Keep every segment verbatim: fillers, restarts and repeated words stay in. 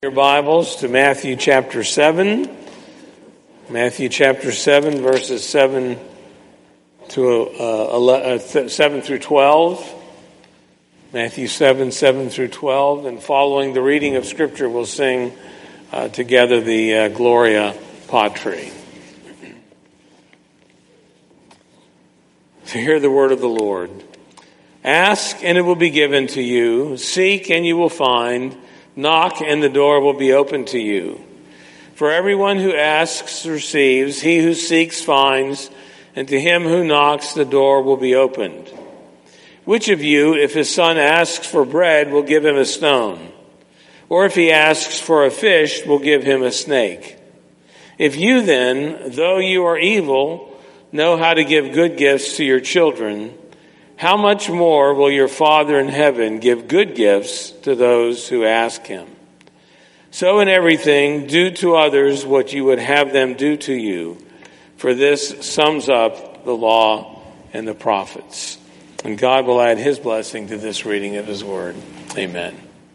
Your Bibles to Matthew chapter seven. Matthew chapter seven, verses seven to uh, eleven, uh, seven through twelve. Matthew seven, seven through twelve, and following the reading of Scripture, we'll sing uh, together the uh, Gloria Patri. To hear the word of the Lord. Ask, and it will be given to you. Seek, and you will find. Knock, and the door will be opened to you. For everyone who asks receives, he who seeks finds, and to him who knocks the door will be opened. Which of you, if his son asks for bread, will give him a stone? Or if he asks for a fish, will give him a snake? If you then, though you are evil, know how to give good gifts to your children, how much more will your Father in heaven give good gifts to those who ask him? So in everything, do to others what you would have them do to you, for this sums up the law and the prophets. And God will add his blessing to this reading of his word. Amen.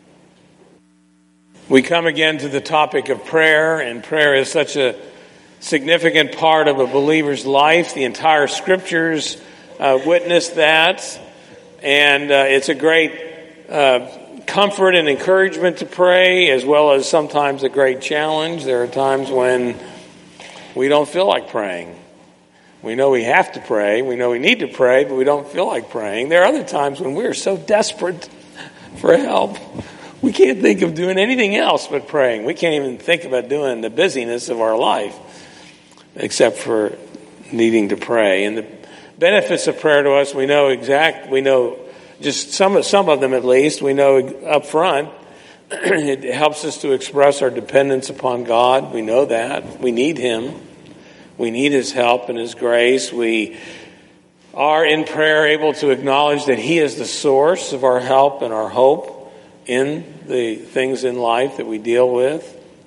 We come again to the topic of prayer, and prayer is such a significant part of a believer's life. The entire scriptures Uh, witnessed that, and uh, it's a great uh, comfort and encouragement to pray, as well as sometimes a great challenge. There are times when we don't feel like praying. We know we have to pray, we know we need to pray, but we don't feel like praying. There are other times when we are so desperate for help, we can't think of doing anything else but praying. We can't even think about doing the busyness of our life, except for needing to pray. And the benefits of prayer to us, we know exact, we know just some of, some of them at least, we know up front. It helps us to express our dependence upon God. We know that. We need him. We need his help and his grace. We are in prayer able to acknowledge that he is the source of our help and our hope in the things in life that we deal with.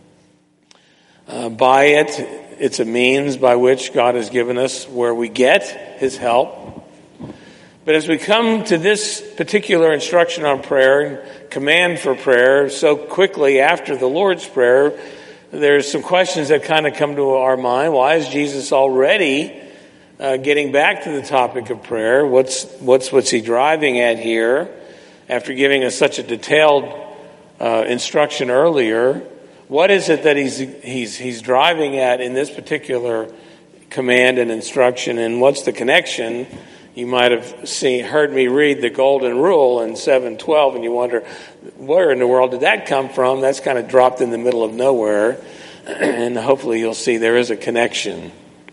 Uh, by it, it's a means by which God has given us where we get his help. But as we come to this particular instruction on prayer and command for prayer so quickly after the Lord's Prayer, there's some questions that kind of come to our mind. Why is Jesus already uh, getting back to the topic of prayer? What's, what's, what's he driving at here after giving us such a detailed uh, instruction earlier? What is it that he's he's he's driving at in this particular command and instruction, and what's the connection? You might have seen heard me read the Golden Rule in seven twelve, and you wonder, where in the world did that come from? That's kind of dropped in the middle of nowhere, and hopefully you'll see there is a connection.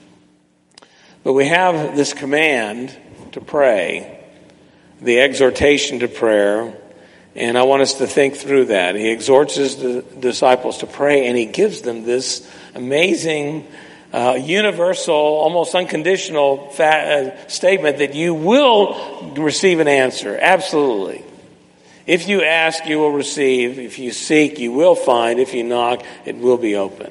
But we have this command to pray, the exhortation to prayer. And I want us to think through that. He exhorts his disciples to pray, and he gives them this amazing, uh, universal, almost unconditional fa- uh, statement that you will receive an answer. Absolutely. If you ask, you will receive. If you seek, you will find. If you knock, it will be open.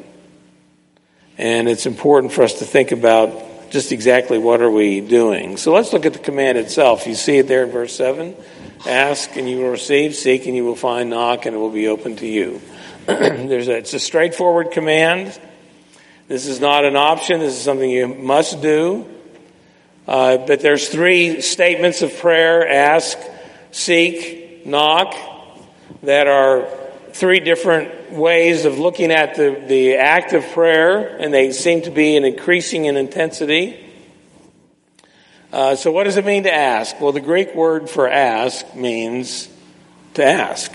And it's important for us to think about just exactly what are we doing. So let's look at the command itself. You see it there in verse seven. Ask and you will receive, seek and you will find, knock and it will be open to you. There's a, it's a straightforward command. This is not an option. This is something you must do. Uh, but there's three statements of prayer: ask, seek, knock, that are three different ways of looking at the, the act of prayer, and they seem to be an increasing in intensity. Uh, so what does it mean to ask? Well, the Greek word for ask means to ask.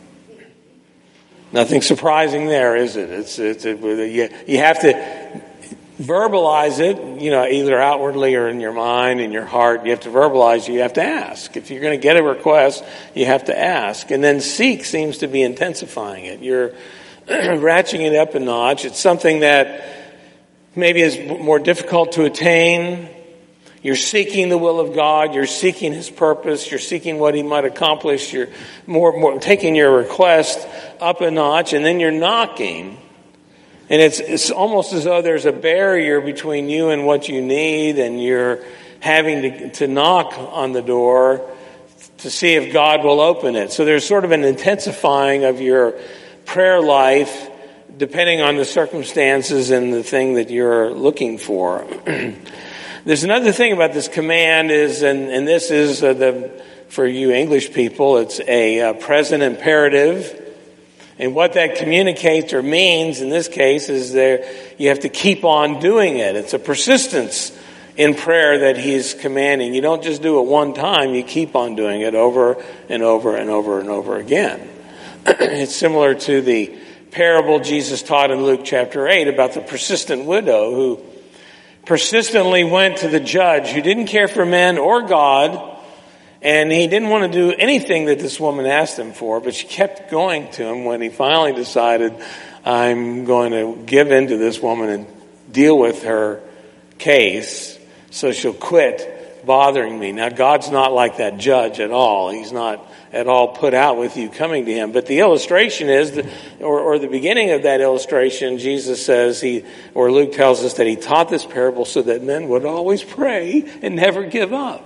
Nothing surprising there, is it? It's, it's it, you, you have to verbalize it, you know, either outwardly or in your mind, in your heart. You have to verbalize, you have to ask. If you're going to get a request, you have to ask. And then seek seems to be intensifying it. You're ratcheting it up a notch. It's something that maybe is more difficult to attain. You're seeking the will of God. You're seeking his purpose. You're seeking what he might accomplish. You're more, more taking your request up a notch, and then you're knocking. And it's, it's almost as though there's a barrier between you and what you need, and you're having to, to knock on the door to see if God will open it. So there's sort of an intensifying of your prayer life depending on the circumstances and the thing that you're looking for. There's another thing about this command is, and, and this is uh, the for you English people, it's a uh, present imperative. And what that communicates or means in this case is there you have to keep on doing it. It's a persistence in prayer that he's commanding. You don't just do it one time, you keep on doing it over and over and over and over again. It's similar to the parable Jesus taught in Luke chapter eight about the persistent widow who persistently went to the judge who didn't care for men or God, and he didn't want to do anything that this woman asked him for, but she kept going to him when he finally decided, I'm going to give in to this woman and deal with her case so she'll quit bothering me. Now, God's not like that judge at all. He's not at all put out with you coming to him. But the illustration is, that, or, or the beginning of that illustration, Jesus says, he, or Luke tells us that he taught this parable so that men would always pray and never give up.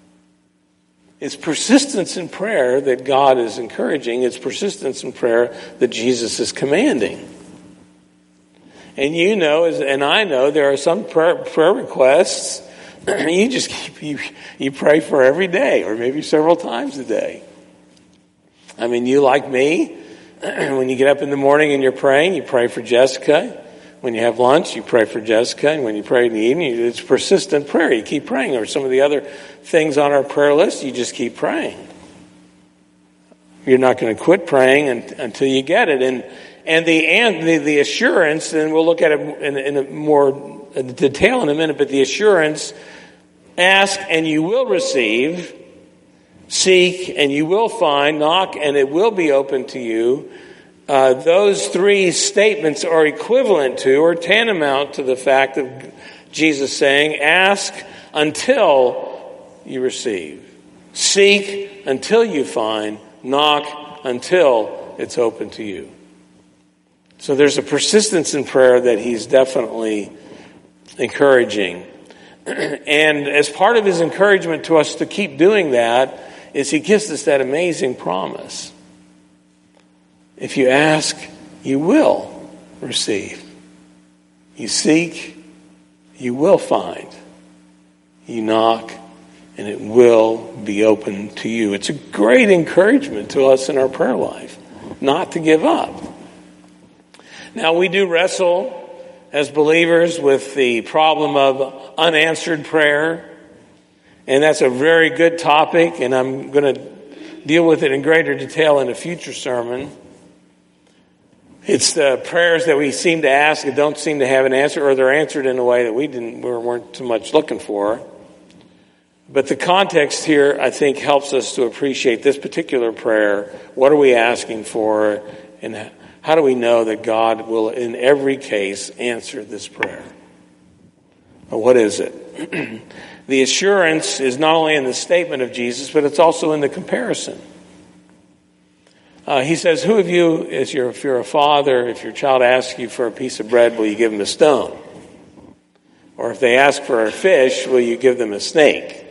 It's persistence in prayer that God is encouraging. It's persistence in prayer that Jesus is commanding. And you know, and I know, there are some prayer, prayer requests you just keep, you, you pray for every day, or maybe several times a day. I mean, you like me, when you get up in the morning and you're praying, you pray for Jessica. When you have lunch, you pray for Jessica. And when you pray in the evening, it's persistent prayer. You keep praying. Or some of the other things on our prayer list, you just keep praying. You're not going to quit praying until you get it. And and the and the, the assurance, and we'll look at it in, in a more detail in a minute, but the assurance, ask and you will receive, seek and you will find, knock and it will be open to you. Uh, those three statements are equivalent to or tantamount to the fact of Jesus saying, ask until you receive. Seek until you find. Knock until it's open to you. So there's a persistence in prayer that he's definitely encouraging. And as part of his encouragement to us to keep doing that is he gives us that amazing promise. If you ask, you will receive. You seek, you will find. You knock, and it will be open to you. It's a great encouragement to us in our prayer life, not to give up. Now, we do wrestle as believers with the problem of unanswered prayer, and that's a very good topic, and I'm going to deal with it in greater detail in a future sermon. It's the prayers that we seem to ask that don't seem to have an answer, or they're answered in a way that we didn't, we weren't too much looking for. But the context here, I think, helps us to appreciate this particular prayer. What are we asking for, and how do we know that God will, in every case, answer this prayer? Well, what is it? The assurance is not only in the statement of Jesus, but it's also in the comparison. Uh, he says, who of you, is your, if you're a father, if your child asks you for a piece of bread, will you give them a stone? Or if they ask for a fish, will you give them a snake?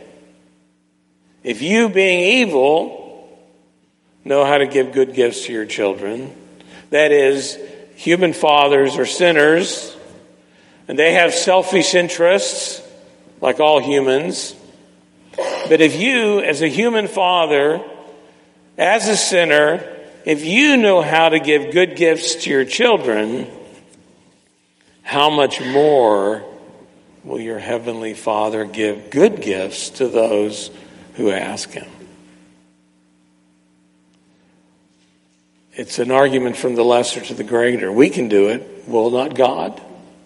If you, being evil, know how to give good gifts to your children, that is, human fathers are sinners, and they have selfish interests, like all humans. But if you, as a human father, as a sinner, if you know how to give good gifts to your children, how much more will your heavenly Father give good gifts to those who ask him? It's an argument from the lesser to the greater. We can do it. Will not God?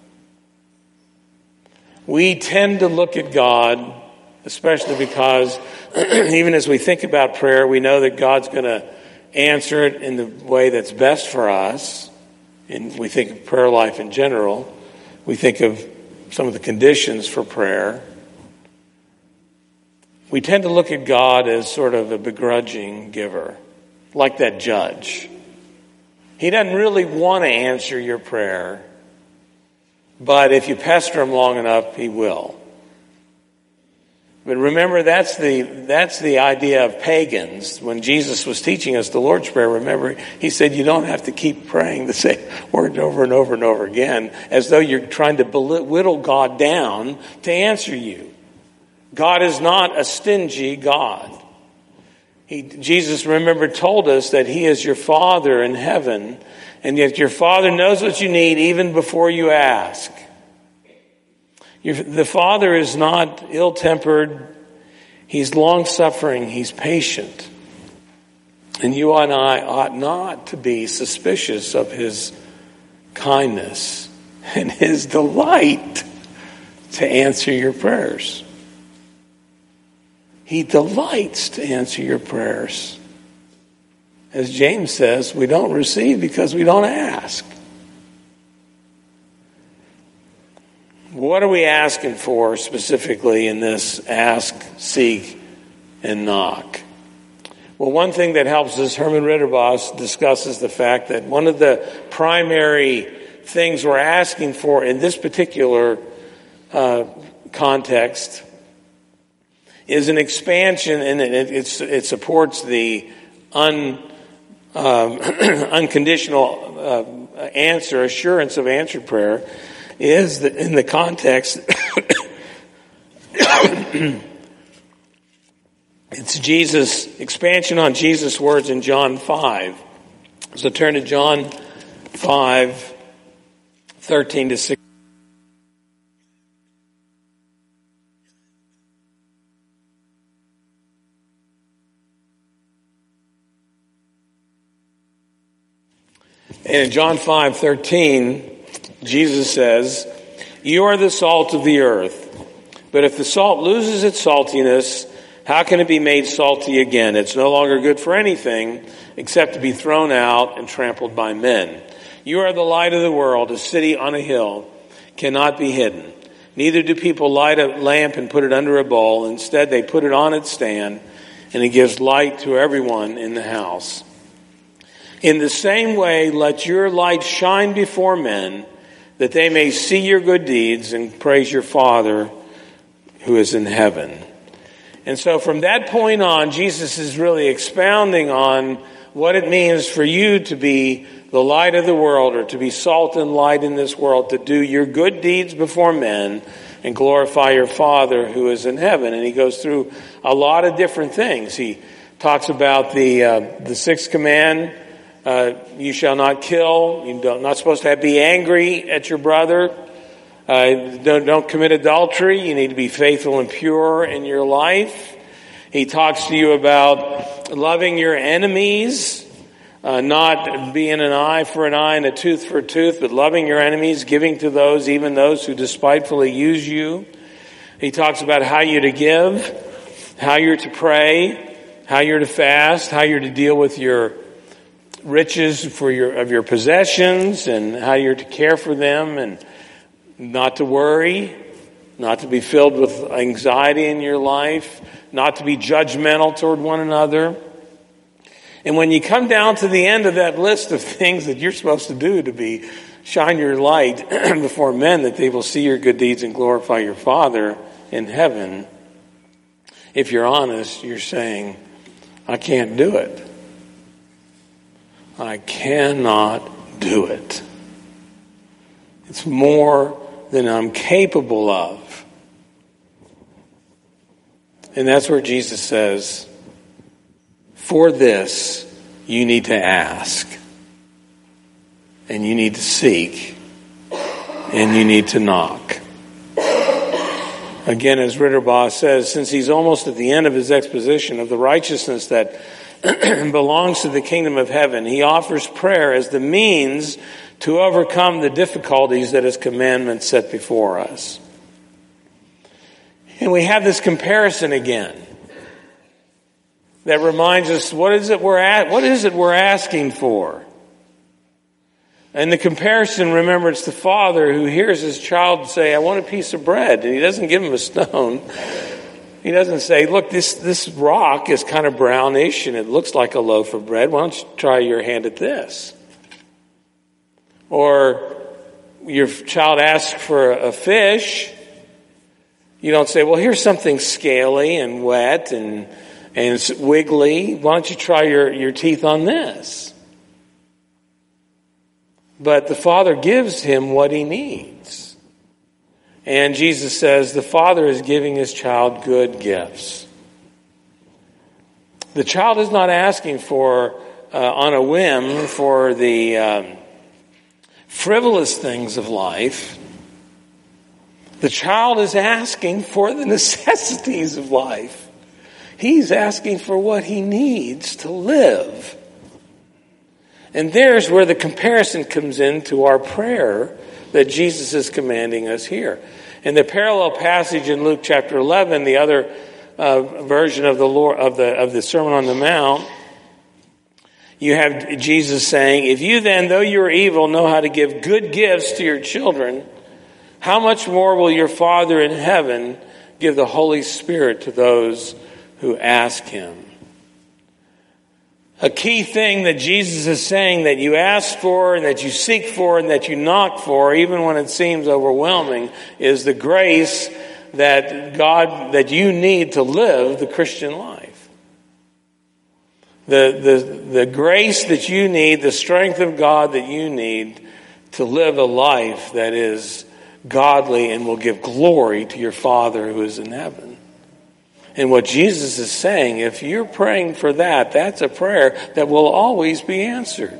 We tend to look at God, especially because even as we think about prayer, we know that God's going to answer it in the way that's best for us. And we think of prayer life in general. We think of some of the conditions for prayer. We tend to look at God as sort of a begrudging giver, like that judge. He doesn't really want to answer your prayer, but if you pester him long enough, he will. But remember, that's the that's the idea of pagans. When Jesus was teaching us the Lord's Prayer, remember, he said you don't have to keep praying the same word over and over and over again, as though you're trying to whittle God down to answer you. God is not a stingy God. He, Jesus, remember, told us that he is your Father in heaven, and yet your Father knows what you need even before you ask. Your, the Father is not ill-tempered. He's long-suffering. He's patient. And you and I ought not to be suspicious of his kindness and his delight to answer your prayers. He delights to answer your prayers. As James says, we don't receive because we don't ask. What are we asking for specifically in this ask, seek, and knock? Well, one thing that helps us, Herman Ritterboss discusses the fact that one of the primary things we're asking for in this particular uh, context is an expansion, and it, it, it supports the un, um, unconditional uh, answer, assurance of answered prayer, is that in the context, it's Jesus, expansion on Jesus' words in John five. So turn to John five, thirteen to sixteen. And in John five thirteen, Jesus says, "You are the salt of the earth. But if the salt loses its saltiness, how can it be made salty again? It's no longer good for anything except to be thrown out and trampled by men. You are the light of the world. A city on a hill cannot be hidden. Neither do people light a lamp and put it under a bowl. Instead, they put it on its stand, and it gives light to everyone in the house. In the same way, let your light shine before men, that they may see your good deeds and praise your Father who is in heaven." And so from that point on, Jesus is really expounding on what it means for you to be the light of the world, or to be salt and light in this world, to do your good deeds before men and glorify your Father who is in heaven. And he goes through a lot of different things. He talks about the uh, the sixth command, uh, you shall not kill. You're not supposed to have, be angry at your brother. Uh, don't, don't commit adultery. You need to be faithful and pure in your life. He talks to you about loving your enemies, uh, not being an eye for an eye and a tooth for a tooth, but loving your enemies, giving to those, even those who despitefully use you. He talks about how you're to give, how you're to pray, how you're to fast, how you're to deal with your riches for your of your possessions, and how you're to care for them, and not to worry, not to be filled with anxiety in your life, not to be judgmental toward one another. And when you come down to the end of that list of things that you're supposed to do to be shine your light before men, that they will see your good deeds and glorify your Father in heaven, if you're honest, you're saying, I can't do it. I cannot do it. It's more than I'm capable of. And that's where Jesus says, for this, you need to ask. And you need to seek. And you need to knock. Again, as Ritterboss says, since he's almost at the end of his exposition of the righteousness that belongs to the kingdom of heaven, he offers prayer as the means to overcome the difficulties that his commandments set before us. And we have this comparison again that reminds us, what is it we're at, what is it we're asking for? And the comparison, remember, it's the father who hears his child say, I want a piece of bread, and he doesn't give him a stone. He doesn't say, look, this, this rock is kind of brownish and it looks like a loaf of bread. Why don't you try your hand at this? Or your child asks for a fish, You don't say, well, here's something scaly and wet and and it's wiggly. Why don't you try your, your teeth on this? But the Father gives him what he needs. And Jesus says the Father is giving his child good gifts. The child is not asking for, uh, on a whim, for the um, frivolous things of life. The child is asking for the necessities of life. He's asking for what he needs to live. And there's where the comparison comes into our prayer that Jesus is commanding us here. In the parallel passage in Luke chapter eleven, the other uh, version of the Lord of the of the Sermon on the Mount, you have Jesus saying, "If you then, though you are evil, know how to give good gifts to your children, how much more will your Father in heaven give the Holy Spirit to those who ask him?" A key thing that Jesus is saying that you ask for and that you seek for and that you knock for, even when it seems overwhelming, is the grace that God, that you need to live the Christian life. The, the, the grace that you need, the strength of God that you need to live a life that is godly and will give glory to your Father who is in heaven. And what Jesus is saying, if you're praying for that, that's a prayer that will always be answered.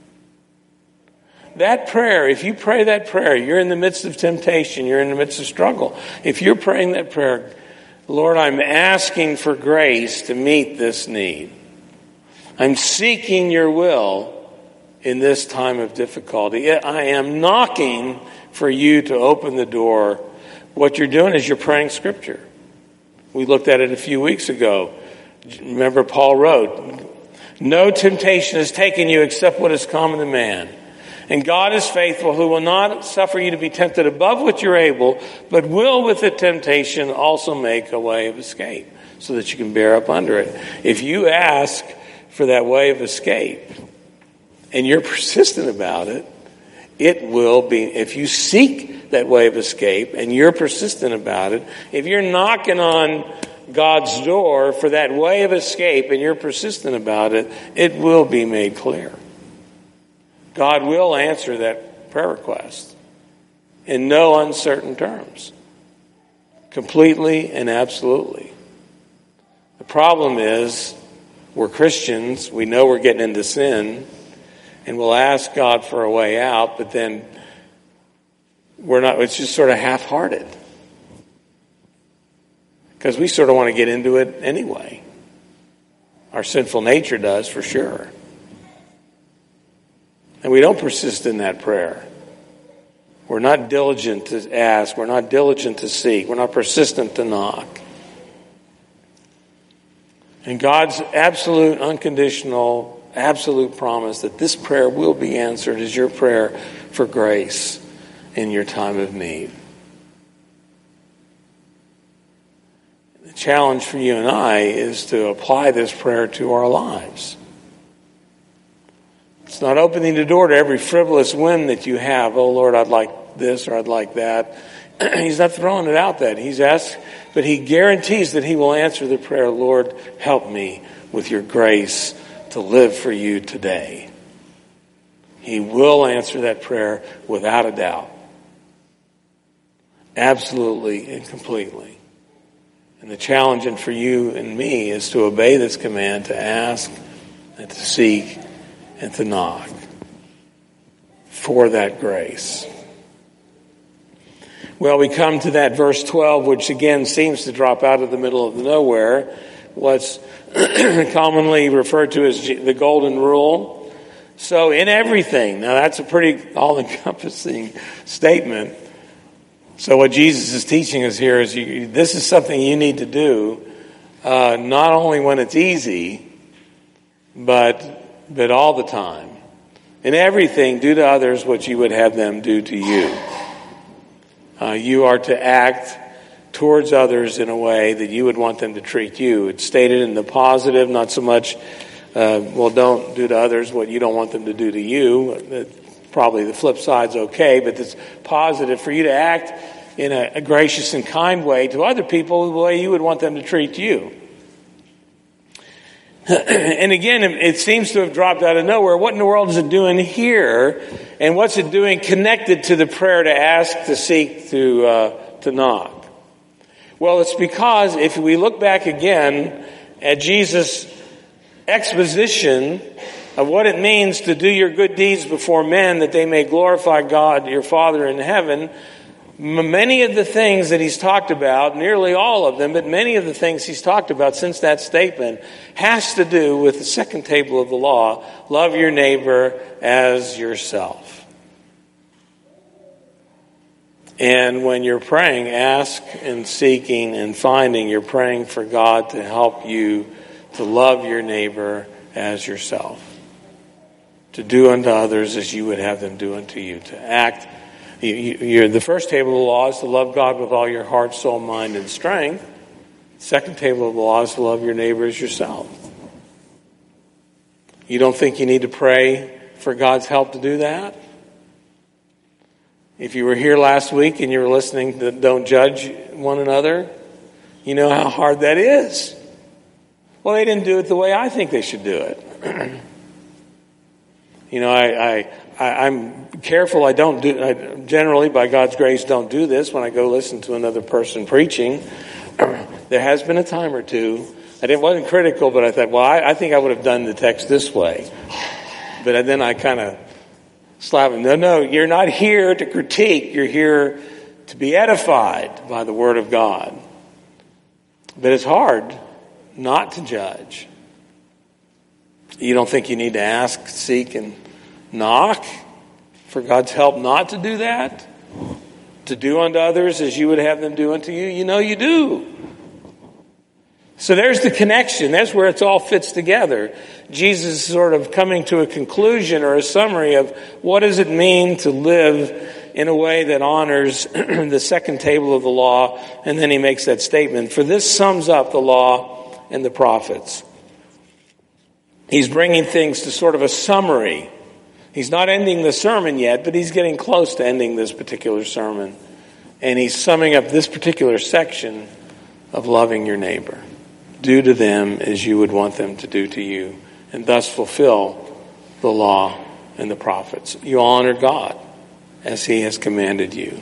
That prayer, if you pray that prayer, you're in the midst of temptation, you're in the midst of struggle. If you're praying that prayer, Lord, I'm asking for grace to meet this need. I'm seeking your will in this time of difficulty. I am knocking for you to open the door. What you're doing is you're praying Scripture. We looked at it a few weeks ago. Remember, Paul wrote, "No temptation has taken you except what is common to man. And God is faithful, who will not suffer you to be tempted above what you're able, but will with the temptation also make a way of escape, so that you can bear up under it." If you ask for that way of escape, and you're persistent about it, it will be, if you seek that way of escape and you're persistent about it, if you're knocking on God's door for that way of escape and you're persistent about it, it will be made clear. God will answer that prayer request in no uncertain terms. Completely and absolutely. The problem is, we're Christians, we know we're getting into sin, and we'll ask God for a way out, but then we're not, it's just sort of half-hearted. Because we sort of want to get into it anyway. Our sinful nature does, for sure. And we don't persist in that prayer. We're not diligent to ask. We're not diligent to seek. We're not persistent to knock. And God's absolute, unconditional, absolute promise that this prayer will be answered is your prayer for grace in your time of need. The challenge for you and I is to apply this prayer to our lives. It's not opening the door to every frivolous whim that you have. Oh, Lord, I'd like this or I'd like that. He's not throwing it out that. He's asked, but he guarantees that he will answer the prayer, Lord, help me with your grace to live for you today. He will answer that prayer without a doubt. Absolutely and completely. And the challenge for you and me is to obey this command, to ask and to seek and to knock for that grace. Well, we come to that verse twelve, which again seems to drop out of the middle of nowhere. What's commonly referred to as the golden rule. So in everything, now that's a pretty all-encompassing statement. So what Jesus is teaching us here is you, this is something you need to do, uh, not only when it's easy, but but all the time. In everything, do to others what you would have them do to you. Uh, you are to act towards others in a way that you would want them to treat you. It's stated in the positive, not so much, uh, well, don't do to others what you don't want them to do to you. Probably the flip side's okay, but it's positive for you to act in a, a gracious and kind way to other people the way you would want them to treat you. And again, it seems to have dropped out of nowhere. What in the world is it doing here? And what's it doing connected to the prayer to ask, to seek, to uh, to knock? Well, it's because if we look back again at Jesus' exposition of what it means to do your good deeds before men that they may glorify God, your Father in heaven, many of the things that he's talked about, nearly all of them, but many of the things he's talked about since that statement has to do with the second table of the law, love your neighbor as yourself. And when you're praying, ask and seeking and finding, you're praying for God to help you to love your neighbor as yourself. To do unto others as you would have them do unto you. To act. You, you, you're, the first table of the law is to love God with all your heart, soul, mind, and strength. The second table of the law is to love your neighbor as yourself. You don't think you need to pray for God's help to do that? If you were here last week and you were listening to Don't Judge One Another, you know how hard that is. Well, they didn't do it the way I think they should do it. You know, I, I, I, I'm careful. I don't do, I generally, by God's grace, don't do this when I go listen to another person preaching. There has been a time or two. I didn't, wasn't critical, but I thought, well, I, I think I would have done the text this way. But then I kind of slapped him. No, no, you're not here to critique. You're here to be edified by the Word of God. But it's hard not to judge. You don't think you need to ask, seek, and knock for God's help not to do that? To do unto others as you would have them do unto you? You know you do. So there's the connection. That's where it all fits together. Jesus is sort of coming to a conclusion or a summary of what does it mean to live in a way that honors the second table of the law. And then he makes that statement. For this sums up the law and the prophets. He's bringing things to sort of a summary. He's not ending the sermon yet, but he's getting close to ending this particular sermon. And he's summing up this particular section of loving your neighbor. Do to them as you would want them to do to you, and thus fulfill the law and the prophets. You honor God as he has commanded you.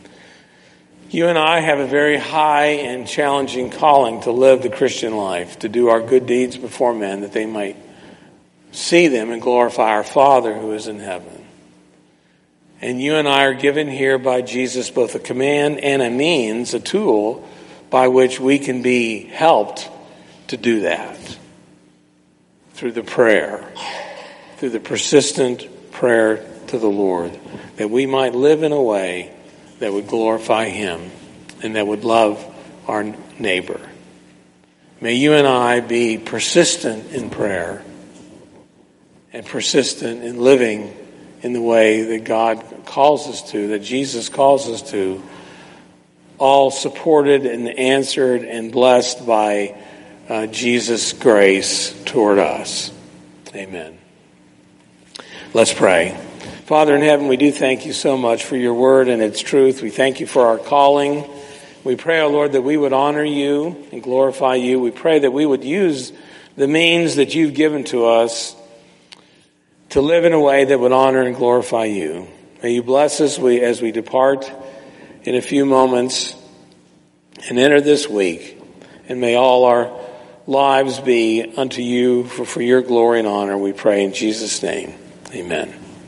You and I have a very high and challenging calling to live the Christian life, to do our good deeds before men that they might see them and glorify our Father who is in heaven. And you and I are given here by Jesus both a command and a means, a tool, by which we can be helped to do that. Through the prayer, through the persistent prayer to the Lord, that we might live in a way that would glorify him and that would love our neighbor. May you and I be persistent in prayer and persistent in living in the way that God calls us to, that Jesus calls us to, all supported and answered and blessed by uh, Jesus' grace toward us. Amen. Let's pray. Father in heaven, we do thank you so much for your word and its truth. We thank you for our calling. We pray, O Lord, that we would honor you and glorify you. We pray that we would use the means that you've given to us to live in a way that would honor and glorify you. May you bless us as we depart in a few moments and enter this week. And may all our lives be unto you for, for your glory and honor, we pray in Jesus' name. Amen.